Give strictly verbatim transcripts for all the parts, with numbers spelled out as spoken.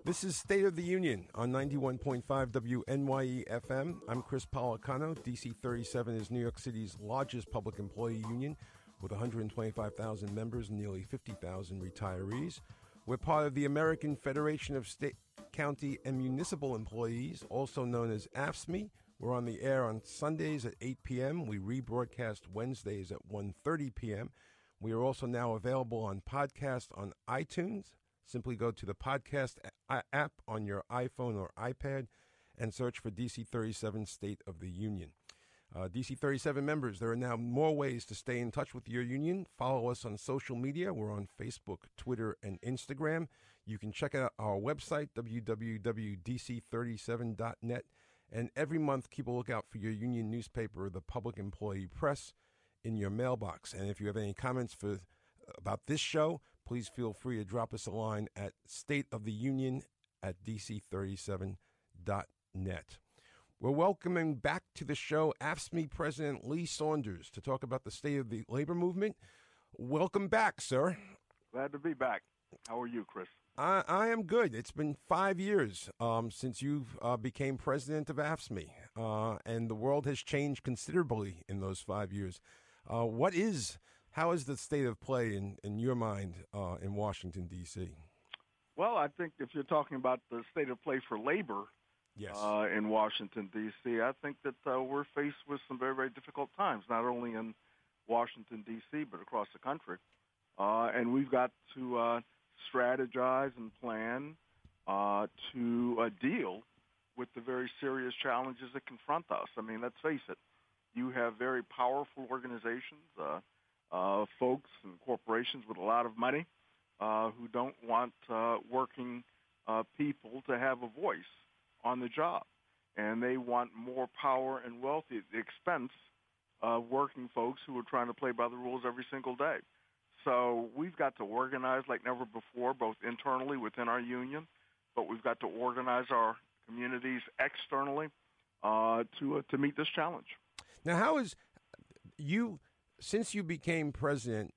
This is State of the Union on ninety-one point five W N Y E F M. I'm Chris Policano. D C thirty-seven is New York City's largest public employee union with one hundred twenty-five thousand members and nearly fifty thousand retirees. We're part of the American Federation of State, County, and Municipal Employees, also known as A F S M E. We're on the air on Sundays at eight p.m. We rebroadcast Wednesdays at one thirty p.m. We are also now available on podcast on iTunes. Simply go to the podcast app on your iPhone or iPad and search for D C thirty-seven State of the Union. Uh, D C thirty-seven members, there are now more ways to stay in touch with your union. Follow us on social media. We're on Facebook, Twitter, and Instagram. You can check out our website, w w w dot d c thirty-seven dot net. And every month, keep a lookout for your union newspaper, the Public Employee Press, in your mailbox. And if you have any comments for about this show, please feel free to drop us a line at stateoftheunion at d c thirty-seven dot net. We're welcoming back to the show A F S M E President Lee Saunders to talk about the state of the labor movement. Welcome back, sir. Glad to be back. How are you, Chris? I, I am good. It's been five years um, since you uh, became president of A F S M E, uh, and the world has changed considerably in those five years. Uh, what is How is the state of play in, in your mind uh, in Washington, D C? Well, I think if you're talking about the state of play for labor yes. uh, in Washington, D C, I think that uh, we're faced with some very, very difficult times, not only in Washington, D C, but across the country. Uh, and we've got to uh, strategize and plan uh, to uh, deal with the very serious challenges that confront us. I mean, let's face it, you have very powerful organizations, uh, Uh, folks and corporations with a lot of money uh, who don't want uh, working uh, people to have a voice on the job. And they want more power and wealth at the expense of working folks who are trying to play by the rules every single day. So we've got to organize like never before, both internally within our union, but we've got to organize our communities externally uh, to uh, to meet this challenge. Now, how is you... Since you became president,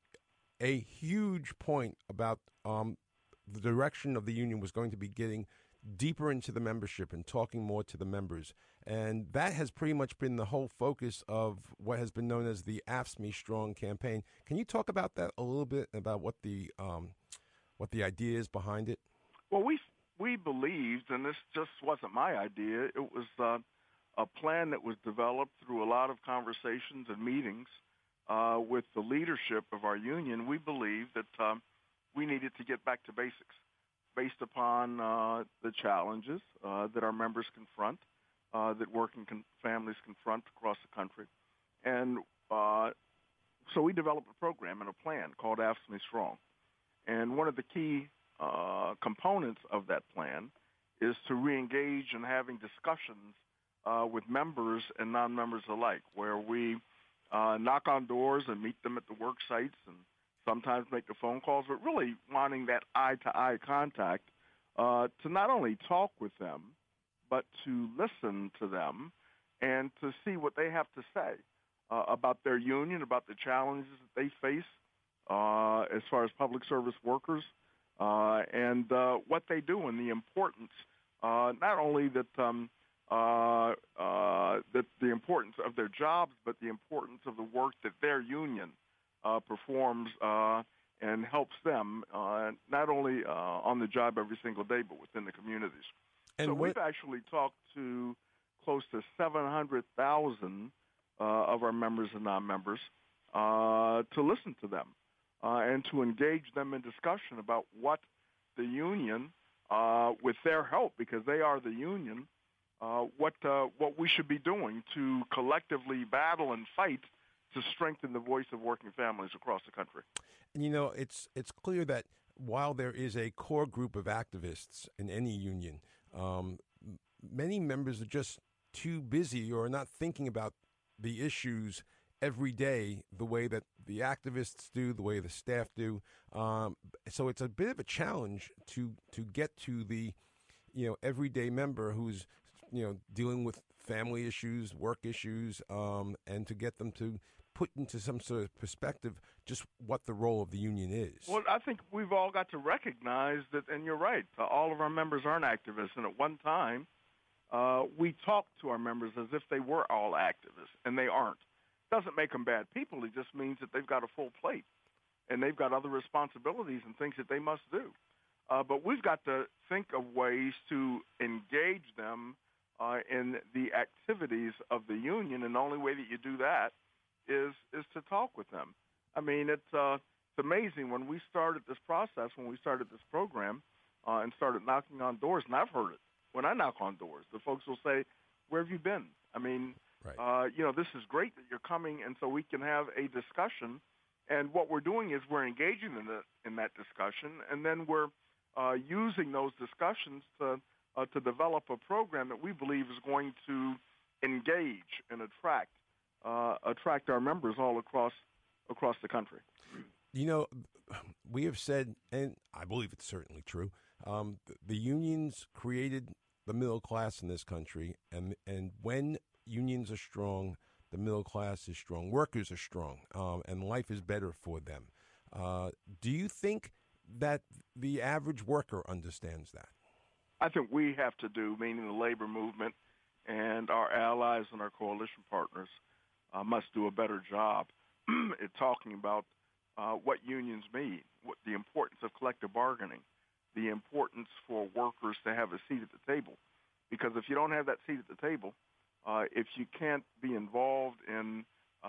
a huge point about um, the direction of the union was going to be getting deeper into the membership and talking more to the members. And that has pretty much been the whole focus of what has been known as the A F S M E Strong campaign. Can you talk about that a little bit, about what the um, what the idea is behind it? Well, we we believed, and this just wasn't my idea, it was uh, a plan that was developed through a lot of conversations and meetings Uh, with the leadership of our union. We believe that um, we needed to get back to basics based upon uh, the challenges uh, that our members confront, uh, that working con- families confront across the country. And uh, so we developed a program and a plan called A F S M E Strong. And one of the key uh, components of that plan is to reengage in having discussions uh, with members and non-members alike, where we Uh, knock on doors and meet them at the work sites and sometimes make the phone calls, but really wanting that eye-to-eye contact uh, to not only talk with them, but to listen to them and to see what they have to say uh, about their union, about the challenges that they face uh, as far as public service workers, uh, and uh, what they do and the importance, uh, not only that um, Uh, uh, that the importance of their jobs, but the importance of the work that their union uh, performs uh, and helps them uh, not only uh, on the job every single day, but within the communities. And so what- we've actually talked to close to seven hundred thousand uh, of our members and non-members uh, to listen to them uh, and to engage them in discussion about what the union, uh, with their help, because they are the union, Uh, what uh, what we should be doing to collectively battle and fight to strengthen the voice of working families across the country. And you know, it's it's clear that while there is a core group of activists in any union, um, many members are just too busy or not thinking about the issues every day the way that the activists do, the way the staff do. Um, so it's a bit of a challenge to to get to the you know everyday member who's you know dealing with family issues, work issues, um, and to get them to put into some sort of perspective just what the role of the union is. Well, I think we've all got to recognize that, and you're right, uh, all of our members aren't activists, and at one time uh, we talked to our members as if they were all activists, and they aren't. Doesn't make them bad people. It just means that they've got a full plate, and they've got other responsibilities and things that they must do. Uh, but we've got to think of ways to engage them uh, in the activities of the union, and the only way that you do that is is to talk with them. I mean, it's, uh, it's amazing. When we started this process, when we started this program uh, and started knocking on doors, and I've heard it, when I knock on doors, the folks will say, where have you been? I mean, right. uh, you know, this is great that you're coming, and so we can have a discussion. And what we're doing is we're engaging in, the, in that discussion, and then we're uh, using those discussions to uh, to develop a program that we believe is going to engage and attract uh, attract our members all across across the country. You know, we have said, and I believe it's certainly true, um, the, the unions created the middle class in this country, and and when unions are strong, the middle class is strong, workers are strong, um, and life is better for them. Uh, do you think that the average worker understands that? I think we have to do, meaning the labor movement and our allies and our coalition partners uh, must do a better job at talking about uh, what unions mean, what the importance of collective bargaining, the importance for workers to have a seat at the table. Because if you don't have that seat at the table, uh, if you can't be involved in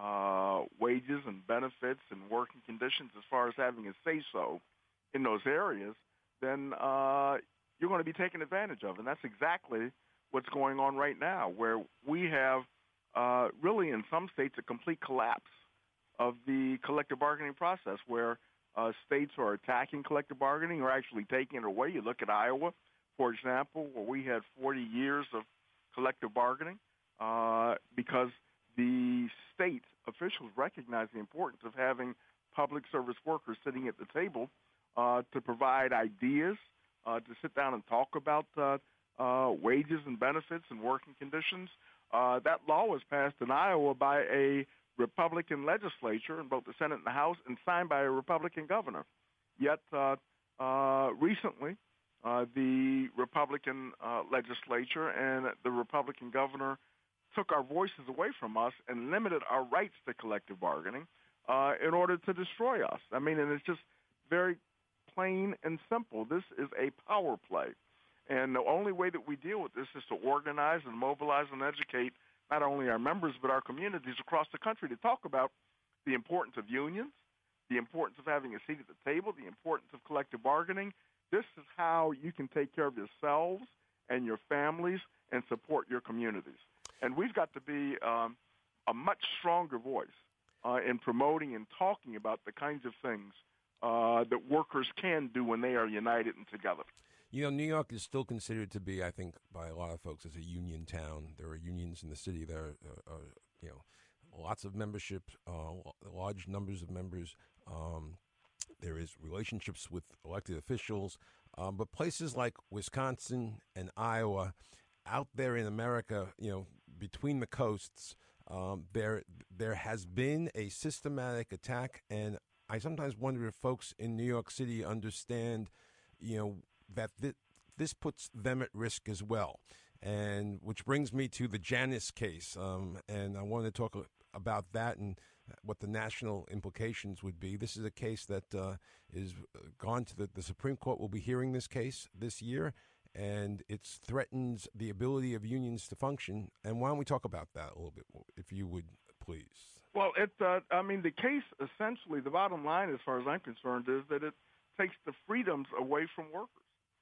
uh, wages and benefits and working conditions as far as having a say-so in those areas, then uh, you're going to be taken advantage of. And that's exactly what's going on right now, where we have uh, really in some states a complete collapse of the collective bargaining process, where uh, states are attacking collective bargaining or actually taking it away. You look at Iowa, for example, where we had forty years of collective bargaining uh, because the state officials recognize the importance of having public service workers sitting at the table uh, to provide ideas, uh, to sit down and talk about uh, uh, wages and benefits and working conditions. Uh, that law was passed in Iowa by a Republican legislature in both the Senate and the House and signed by a Republican governor. Yet uh, uh, recently, uh, the Republican uh, legislature and the Republican governor took our voices away from us and limited our rights to collective bargaining uh, in order to destroy us. I mean, and it's just very plain and simple. This is a power play. And the only way that we deal with this is to organize and mobilize and educate not only our members but our communities across the country to talk about the importance of unions, the importance of having a seat at the table, the importance of collective bargaining. This is how you can take care of yourselves and your families and support your communities. And we've got to be um, a much stronger voice uh, in promoting and talking about the kinds of things uh, that workers can do when they are united and together. You know, New York is still considered to be, I think, by a lot of folks, as a union town. There are unions in the city. There are, uh, are you know, lots of membership, uh, large numbers of members. Um, there is relationships with elected officials. Um, but places like Wisconsin and Iowa, out there in America, you know, between the coasts, um, there there has been a systematic attack. And I sometimes wonder if folks in New York City understand, you know, that th- this puts them at risk as well. And which brings me to the Janus case. Um, and I want to talk about that and what the national implications would be. This is a case that uh, is gone to the, the Supreme Court. Will be hearing this case this year, and it threatens the ability of unions to function. And why don't we talk about that a little bit, if you would, please? Well, it, uh, I mean, the case essentially, the bottom line, as far as I'm concerned, is that it takes the freedoms away from workers.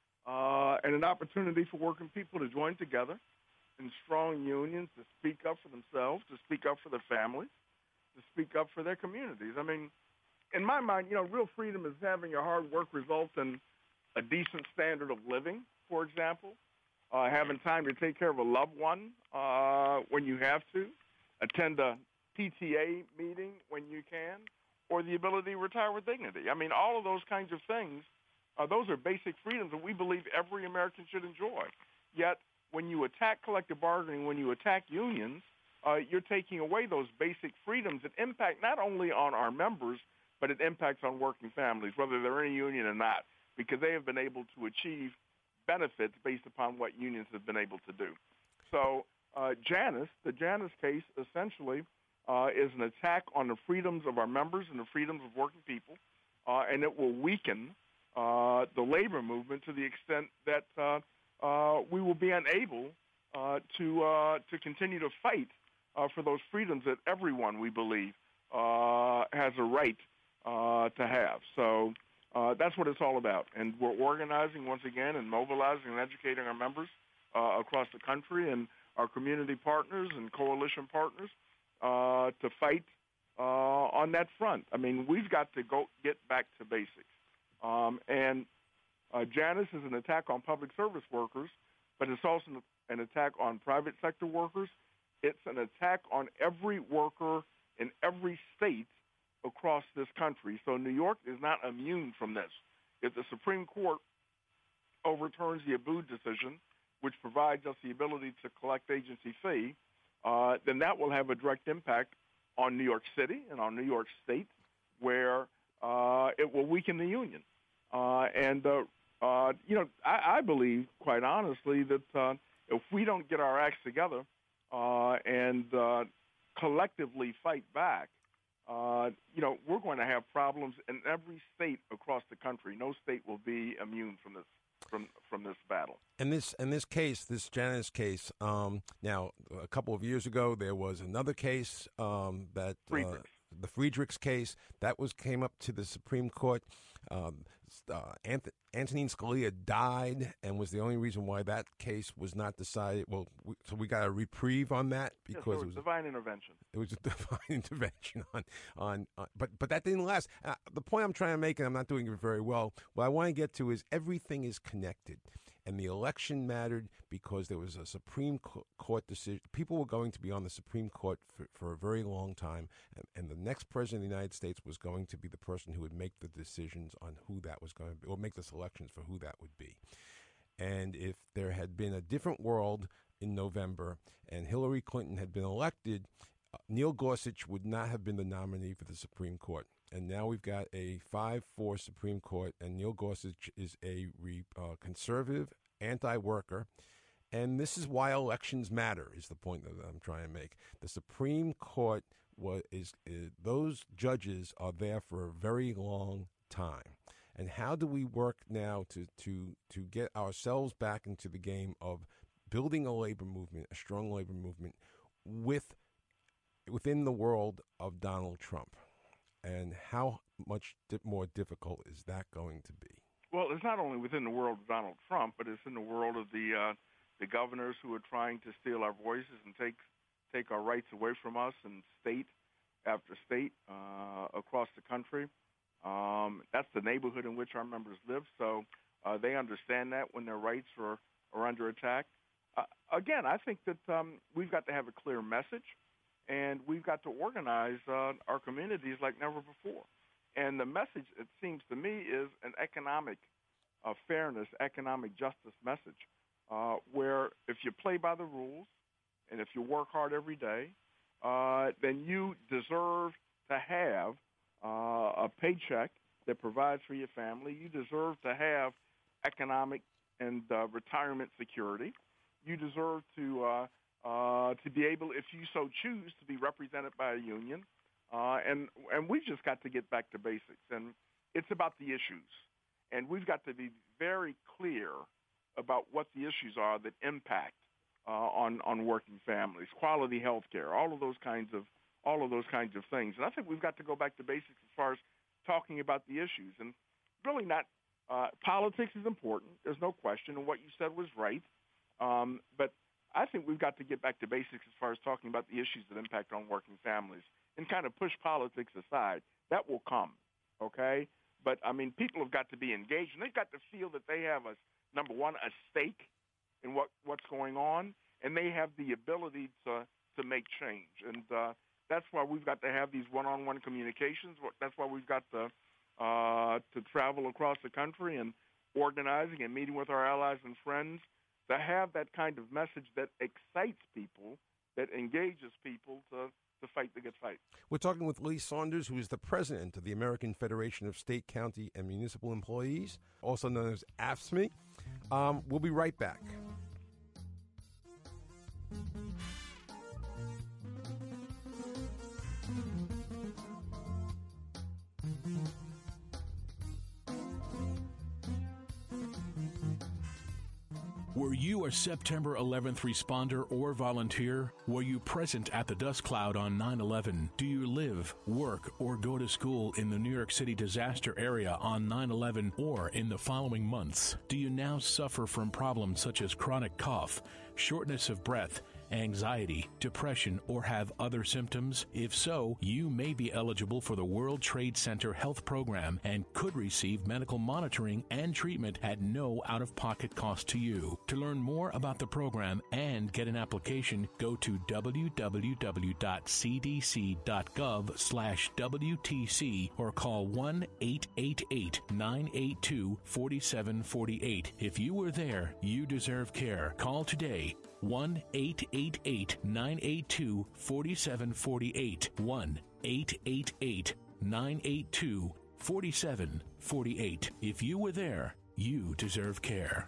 Uh, and an opportunity for working people to join together in strong unions to speak up for themselves, to speak up for their families, to speak up for their communities. I mean, in my mind, you know, real freedom is having your hard work result in a decent standard of living, for example, uh, having time to take care of a loved one uh, when you have to, attend a P T A meeting when you can, or the ability to retire with dignity. I mean, all of those kinds of things, Uh, those are basic freedoms that we believe every American should enjoy. Yet when you attack collective bargaining, when you attack unions, uh, you're taking away those basic freedoms that impact not only on our members, but it impacts on working families, whether they're in a union or not, because they have been able to achieve benefits based upon what unions have been able to do. So uh, Janus, the Janus case essentially uh, is an attack on the freedoms of our members and the freedoms of working people, uh, and it will weaken uh, the labor movement to the extent that uh, uh, we will be unable uh, to uh, to continue to fight uh, for those freedoms that everyone, we believe, uh, has a right uh, to have. So uh, that's what it's all about. And we're organizing once again and mobilizing and educating our members uh, across the country and our community partners and coalition partners uh, to fight uh, on that front. I mean, we've got to go get back to basics. Um, and uh, Janus is an attack on public service workers, but it's also an attack on private sector workers. It's an attack on every worker in every state across this country. So New York is not immune from this. If the Supreme Court overturns the Abood decision, which provides us the ability to collect agency fee, uh, then that will have a direct impact on New York City and on New York State, where uh, it will weaken the union. Uh, and, uh, uh, you know, I, I believe, quite honestly, that uh, if we don't get our acts together uh, and uh, collectively fight back, uh, you know, we're going to have problems in every state across the country. No state will be immune from this. From from this battle. And this and this case, this Janus case. Um, now, a couple of years ago, there was another case um, that uh, the Friedrichs case that was came up to the Supreme Court. Um, uh, Anth- Antonin Scalia died, and was the only reason why that case was not decided. Well, we, so we got a reprieve on that because yes, it was it was divine intervention. It was a divine intervention on on, on but but that didn't last. Uh, the point I'm trying to make, and I'm not doing it very well, what I want to get to is everything is connected. And the election mattered because there was a Supreme Court decision. People were going to be on the Supreme Court for, for a very long time, and, and the next president of the United States was going to be the person who would make the decisions on who that was going to be, or make the selections for who that would be. And if there had been a different world in November and Hillary Clinton had been elected, uh, Neil Gorsuch would not have been the nominee for the Supreme Court. And now we've got a five four Supreme Court, and Neil Gorsuch is a re, uh, conservative, anti-worker. And this is why elections matter, is the point that I'm trying to make. The Supreme Court was, is, is those judges are there for a very long time. And how do we work now to, to, to get ourselves back into the game of building a labor movement, a strong labor movement, with within the world of Donald Trump? And how much di- more difficult is that going to be? Well, it's not only within the world of Donald Trump, but it's in the world of the uh, the governors who are trying to steal our voices and take take our rights away from us in state after state uh, across the country. Um, that's the neighborhood in which our members live, so uh, they understand that when their rights are, are under attack. Uh, again, I think that um, we've got to have a clear message. And we've got to organize uh, our communities like never before. And the message, it seems to me, is an economic uh, fairness, economic justice message, uh, where if you play by the rules and if you work hard every day, uh, then you deserve to have uh, a paycheck that provides for your family. You deserve to have economic and uh, retirement security. You deserve to uh, Uh, to be able, if you so choose, to be represented by a union. Uh, and, and we've just got to get back to basics. And it's about the issues. And we've got to be very clear about what the issues are that impact uh, on, on working families, quality health care, all of those kinds of all of those kinds of things. And I think we've got to go back to basics as far as talking about the issues. And really not uh, politics is important. There's no question. And what you said was right. Um, but I think we've got to get back to basics as far as talking about the issues that impact on working families and kind of push politics aside. That will come, okay? But, I mean, people have got to be engaged, and they've got to feel that they have, a number one, a stake in what, what's going on, and they have the ability to, to make change. And uh, that's why we've got to have these one-on-one communications. That's why we've got to, uh, to travel across the country and organizing and meeting with our allies and friends to have that kind of message that excites people, that engages people to, to fight the good fight. We're talking with Lee Saunders, who is the president of the American Federation of State, County, and Municipal Employees, also known as A F S M E. Um, we'll be right back. Were you a September eleventh responder or volunteer? Were you present at the dust cloud on nine eleven? Do you live, work, or go to school in the New York City disaster area on nine eleven or in the following months? Do you now suffer from problems such as chronic cough, shortness of breath, anxiety, depression, or have other symptoms? If so, you may be eligible for the World Trade Center Health Program and could receive medical monitoring and treatment at no out-of-pocket cost to you. To learn more about the program and get an application, go to w w w dot c d c dot gov slash w t c or call one eight eight eight, nine eight two, four seven four eight. If you were there, you deserve care. Call today. one eight eight eight, nine eight two, four seven four eight. one eight eight eight, nine eight two, four seven four eight. If you were there, you deserve care.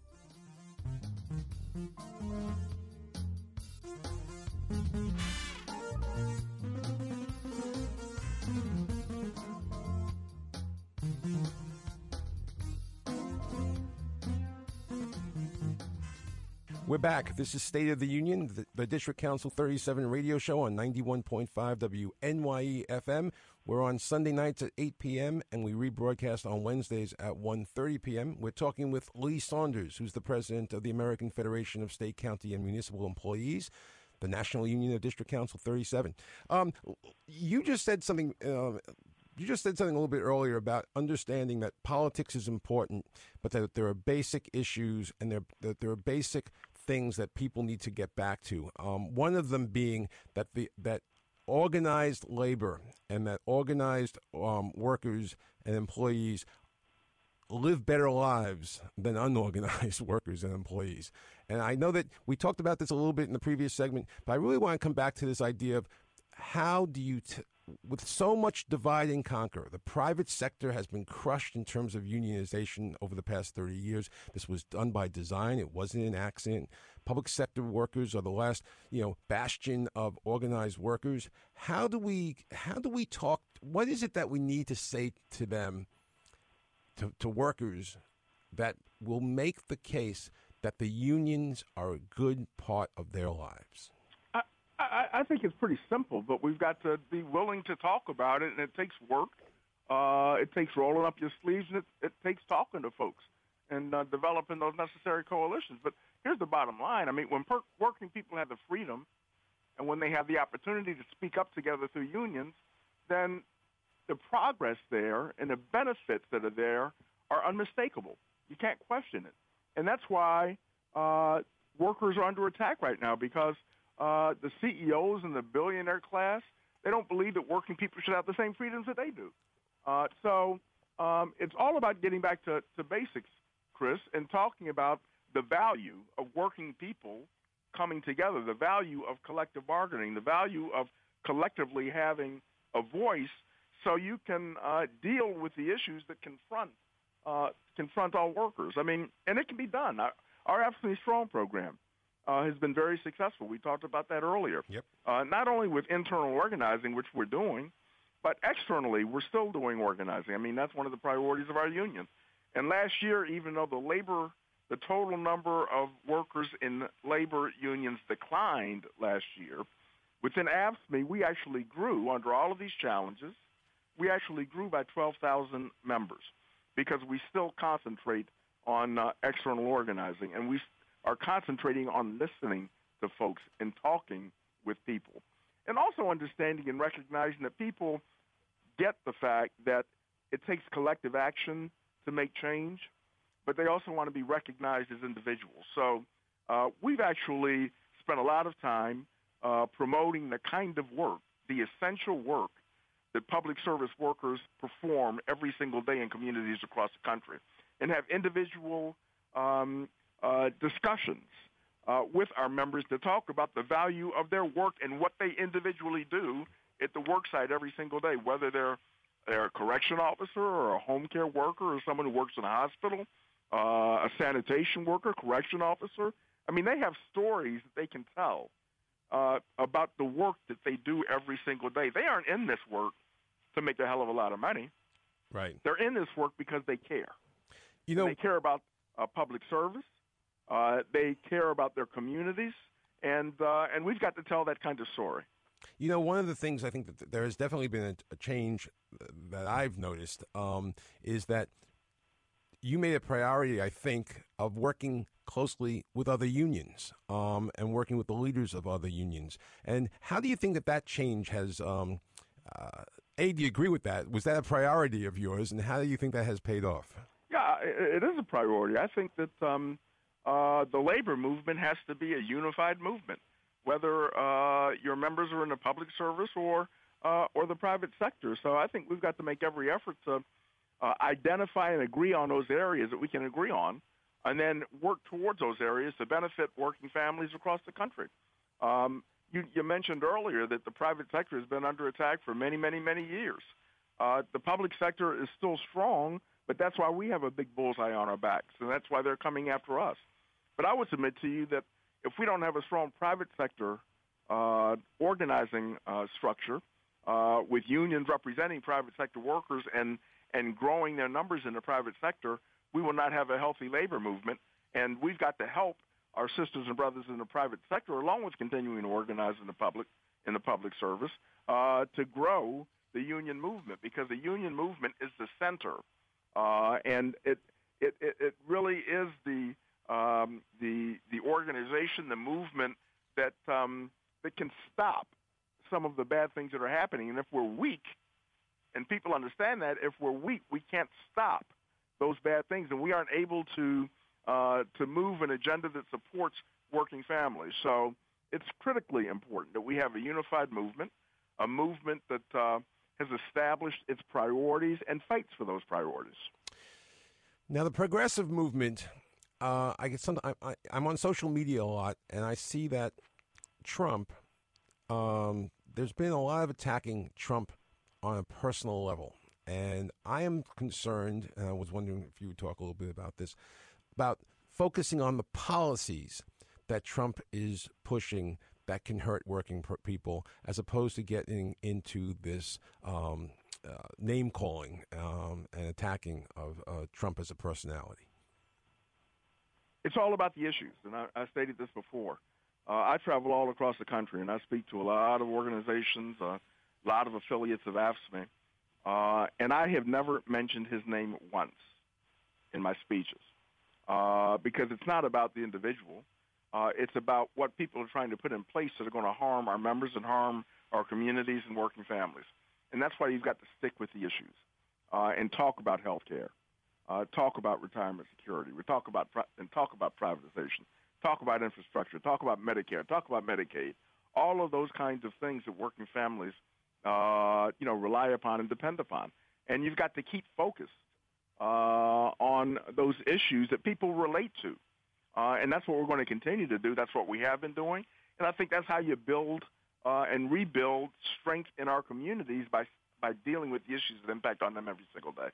We're back. This is State of the Union, the, the District Council thirty-seven radio show on ninety-one point five W N Y E F M. We're on Sunday nights at eight p.m., and we rebroadcast on Wednesdays at one thirty p.m. We're talking with Lee Saunders, who's the president of the American Federation of State, County, and Municipal Employees, the National Union of District Council thirty-seven. Um, you just said something... Uh, You just said something a little bit earlier about understanding that politics is important, but that there are basic issues and there, that there are basic things that people need to get back to. Um, one of them being that the that organized labor and that organized um, workers and employees live better lives than unorganized workers and employees. And I know that we talked about this a little bit in the previous segment, but I really want to come back to this idea of how do you... T- With so much divide and conquer, the private sector has been crushed in terms of unionization over the past thirty years. This was done by design. It wasn't an accident. Public sector workers are the last, you know, bastion of organized workers. How do we, how do we talk? What is it that we need to say to them, to, to workers, that will make the case that the unions are a good part of their lives? I, I think it's pretty simple, but we've got to be willing to talk about it, and it takes work. Uh, it takes rolling up your sleeves, and it, it takes talking to folks and uh, developing those necessary coalitions. But here's the bottom line. I mean, when per- working people have the freedom and when they have the opportunity to speak up together through unions, then the progress there and the benefits that are there are unmistakable. You can't question it. And that's why uh, workers are under attack right now, because Uh, the C E Os and the billionaire class, they don't believe that working people should have the same freedoms that they do. Uh, so um, it's all about getting back to, to basics, Chris, and talking about the value of working people coming together, the value of collective bargaining, the value of collectively having a voice so you can uh, deal with the issues that confront uh, confront all workers. I mean, and it can be done. Our, our A F S M E Strong program Uh, has been very successful. We talked about that earlier. Yep. Uh, not only with internal organizing, which we're doing, but externally, we're still doing organizing. I mean, that's one of the priorities of our union. And last year, even though the labor, the total number of workers in labor unions declined last year, within A F S M E, we actually grew, under all of these challenges, we actually grew by twelve thousand members because we still concentrate on uh, external organizing. And we are concentrating on listening to folks and talking with people. And also understanding and recognizing that people get the fact that it takes collective action to make change, but they also want to be recognized as individuals. So uh, we've actually spent a lot of time uh, promoting the kind of work, the essential work that public service workers perform every single day in communities across the country, and have individual um, uh, discussions uh, with our members to talk about the value of their work and what they individually do at the work site every single day, whether they're, they're a correction officer or a home care worker or someone who works in a hospital, uh, a sanitation worker, correction officer. I mean, they have stories that they can tell uh, about the work that they do every single day. They aren't in this work to make a hell of a lot of money. Right. They're in this work because they care. You know, and they care about uh, public service. Uh, they care about their communities, and uh, and we've got to tell that kind of story. You know, one of the things I think that there has definitely been a, a change that I've noticed um, is that you made a priority, I think, of working closely with other unions um, and working with the leaders of other unions. And how do you think that that change has, um, uh, A, do you agree with that? Was that a priority of yours, and how do you think that has paid off? Yeah, it is a priority. I think that um, uh, the labor movement has to be a unified movement, whether uh, your members are in the public service or uh, or the private sector. So I think we've got to make every effort to uh, identify and agree on those areas that we can agree on, and then work towards those areas to benefit working families across the country. Um, you, you mentioned earlier that the private sector has been under attack for many, many, many years. Uh, the public sector is still strong, but that's why we have a big bullseye on our backs, and that's why they're coming after us. But I would submit to you that if we don't have a strong private sector uh, organizing uh, structure uh, with unions representing private sector workers and, and growing their numbers in the private sector, we will not have a healthy labor movement. And we've got to help our sisters and brothers in the private sector, along with continuing to organize in the public in the public service, uh, to grow the union movement, because the union movement is the center, uh, and it, it it it really is the um, the the organization, the movement that um, that can stop some of the bad things that are happening. And if we're weak, and people understand that, if we're weak, we can't stop those bad things, and we aren't able to uh, to move an agenda that supports working families. So it's critically important that we have a unified movement, a movement that uh, has established its priorities and fights for those priorities. Now, the progressive movement, uh, I get some. I, I, I'm on social media a lot, and I see that Trump. Um, there's been a lot of attacking Trump on a personal level, and I am concerned. And I was wondering if you would talk a little bit about this, about focusing on the policies that Trump is pushing that can hurt working people, as opposed to getting into this um, uh, name-calling um, and attacking of uh, Trump as a personality. It's all about the issues, and I, I stated this before. Uh, I travel all across the country, and I speak to a lot of organizations, uh, a lot of affiliates of AFSCME, uh, and I have never mentioned his name once in my speeches, uh, because it's not about the individual. Uh, it's about what people are trying to put in place that are going to harm our members and harm our communities and working families. And that's why you've got to stick with the issues uh, and talk about health care, uh, talk about retirement security, we talk about pri- and talk about privatization, talk about infrastructure, talk about Medicare, talk about Medicaid, all of those kinds of things that working families uh, you know, rely upon and depend upon. And you've got to keep focused uh, on those issues that people relate to. Uh, and that's what we're going to continue to do. That's what we have been doing. And I think that's how you build uh, and rebuild strength in our communities, by by dealing with the issues that impact on them every single day.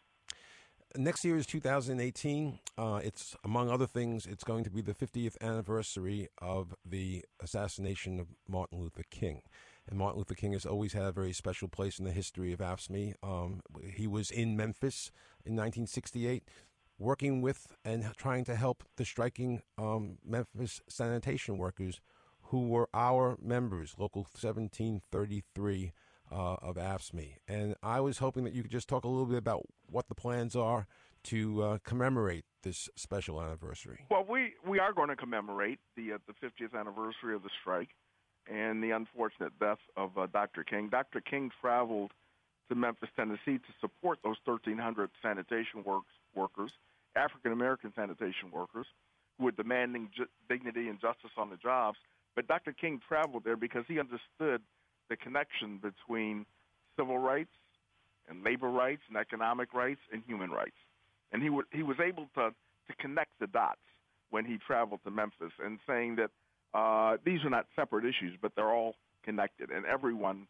Next year is two thousand eighteen. Uh, it's, among other things, it's going to be the fiftieth anniversary of the assassination of Martin Luther King. And Martin Luther King has always had a very special place in the history of AFSCME. Um, he was in Memphis in nineteen sixty-eight. Working with and trying to help the striking um, Memphis sanitation workers who were our members, Local seventeen thirty-three uh, of AFSCME. And I was hoping that you could just talk a little bit about what the plans are to uh, commemorate this special anniversary. Well, we, we are going to commemorate the uh, the fiftieth anniversary of the strike and the unfortunate death of uh, Doctor King. Doctor King traveled to Memphis, Tennessee to support those thirteen hundred sanitation works, workers, African-American sanitation workers, who were demanding ju- dignity and justice on the jobs. But Doctor King traveled there because he understood the connection between civil rights and labor rights and economic rights and human rights. And he, w- he was able to, to connect the dots when he traveled to Memphis, and saying that uh, these are not separate issues, but they're all connected, and everyone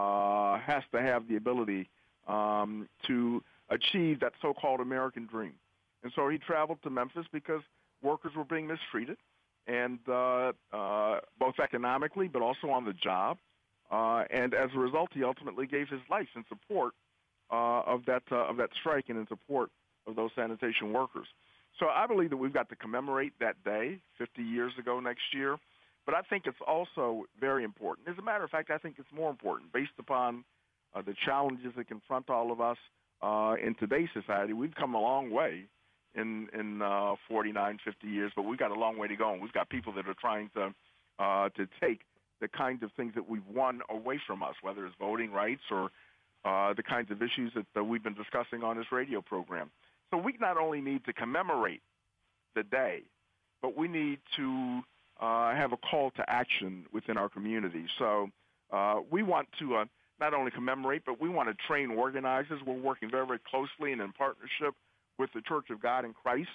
uh, has to have the ability um, to achieve that so-called American dream. And so he traveled to Memphis because workers were being mistreated, and uh, uh, both economically but also on the job. Uh, and as a result, he ultimately gave his life in support uh, of that uh, of that strike and in support of those sanitation workers. So I believe that we've got to commemorate that day fifty years ago next year. But I think it's also very important. As a matter of fact, I think it's more important based upon uh, the challenges that confront all of us uh, in today's society. We've come a long way in, in uh, forty-nine, fifty years, but we've got a long way to go. And we've got people that are trying to uh, to take the kinds of things that we've won away from us, whether it's voting rights or uh, the kinds of issues that uh, we've been discussing on this radio program. So we not only need to commemorate the day, but we need to uh, have a call to action within our community. So uh, we want to uh, not only commemorate, but we want to train organizers. We're working very, very closely and in partnership with the Church of God in Christ,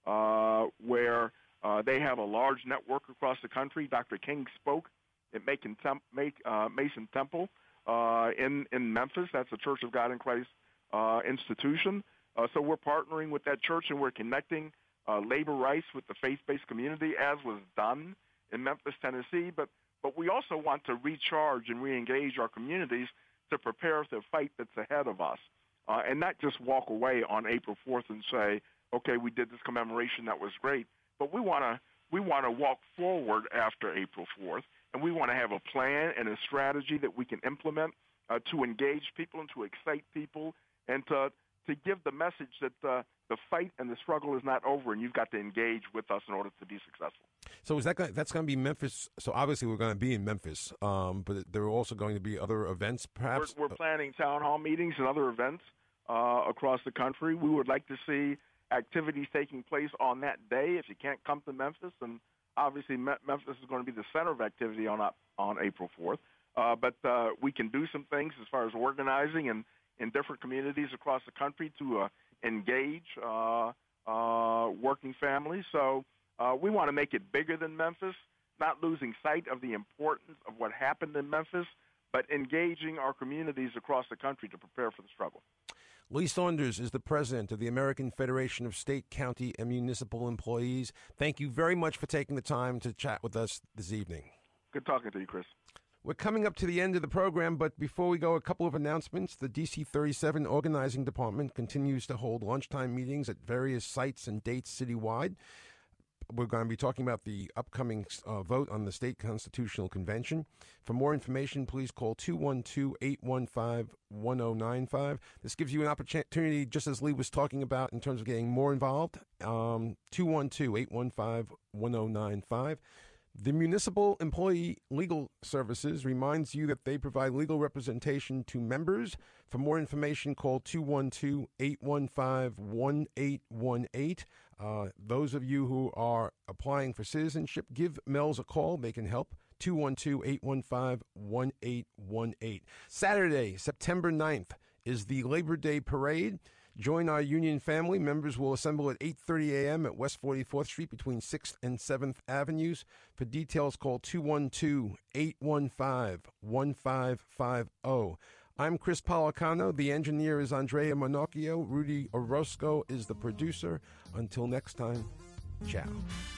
uh, where uh, they have a large network across the country. Doctor King spoke at Macon, Temp- Make, uh, Mason Temple uh, in, in Memphis. That's the Church of God in Christ uh, institution. Uh, so we're partnering with that church, and we're connecting uh, labor rights with the faith-based community, as was done in Memphis, Tennessee. But but we also want to recharge and re-engage our communities to prepare for the fight that's ahead of us, uh, and not just walk away on April fourth and say, okay, we did this commemoration, that was great. But we want to we want to walk forward after April fourth, and we want to have a plan and a strategy that we can implement uh, to engage people and to excite people and to to give the message that uh, the fight and the struggle is not over, and you've got to engage with us in order to be successful. So is that going, that's going to be Memphis? So obviously we're going to be in Memphis, um, but there are also going to be other events, perhaps? We're, we're planning town hall meetings and other events uh, across the country. We would like to see activities taking place on that day. If you can't come to Memphis, and obviously Me- Memphis is going to be the center of activity on, on April fourth, uh, but uh, we can do some things as far as organizing and in different communities across the country to uh, engage uh, uh, working families. So uh, we want to make it bigger than Memphis, not losing sight of the importance of what happened in Memphis, but engaging our communities across the country to prepare for the struggle. Lee Saunders is the president of the American Federation of State, County, and Municipal Employees. Thank you very much for taking the time to chat with us this evening. Good talking to you, Chris. We're coming up to the end of the program, but before we go, a couple of announcements. The D C thirty-seven Organizing Department continues to hold lunchtime meetings at various sites and dates citywide. We're going to be talking about the upcoming uh, vote on the State Constitutional Convention. For more information, please call two one two, eight one five, one zero nine five. This gives you an opportunity, just as Lee was talking about, in terms of getting more involved. Um, two one two, eight one five, one zero nine five. The Municipal Employee Legal Services reminds you that they provide legal representation to members. For more information, call two one two, eight one five, one eight one eight. Uh, those of you who are applying for citizenship, give Mel's a call. They can help. two one two, eight one five, one eight one eight. Saturday, September ninth, is the Labor Day Parade. Join our union family. Members will assemble at eight thirty a.m. at West forty-fourth Street between sixth and seventh Avenues. For details, call two one two, eight one five, one five five zero. I'm Chris Policano. The engineer is Andrea Monocchio. Rudy Orozco is the producer. Until next time, ciao.